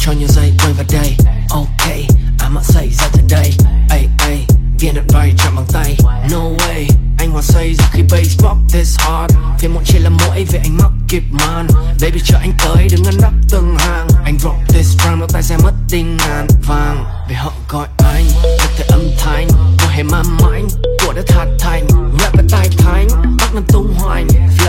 cho nhiều giây quay vào đây. Ok, I'ma say ra từ đây. Ay ay, viên đạn bay chạm bằng tay. No way, anh hòa say dù khi bass pop this hard. Phiền muộn chỉ là mỗi vì anh mắc kịp màn. Baby chờ anh tới đừng ngăn đắp từng hàng. Anh drop this rhyme nó tay sẽ mất đi ngàn vàng. Vì họ gọi anh là thể âm thanh của hệ ma mãnh của đã thật thành. Rap với tai thánh bắt nó tung hoành.